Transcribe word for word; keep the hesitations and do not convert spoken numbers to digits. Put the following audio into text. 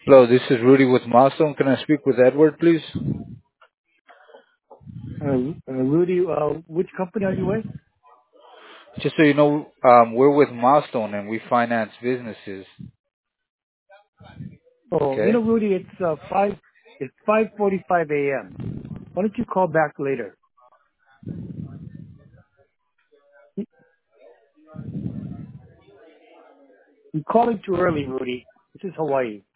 Hello, this is Rudy with Milestone. Can I speak with Edward, please? Uh, uh, Rudy, uh, which company are you with? Just so you know, um, we're with Milestone and we finance businesses. Oh, you know, Okay. Rudy, it's uh, five. It's five forty-five a.m. Why don't you call back later? You- You're calling too early, Rudy. This is Hawaii.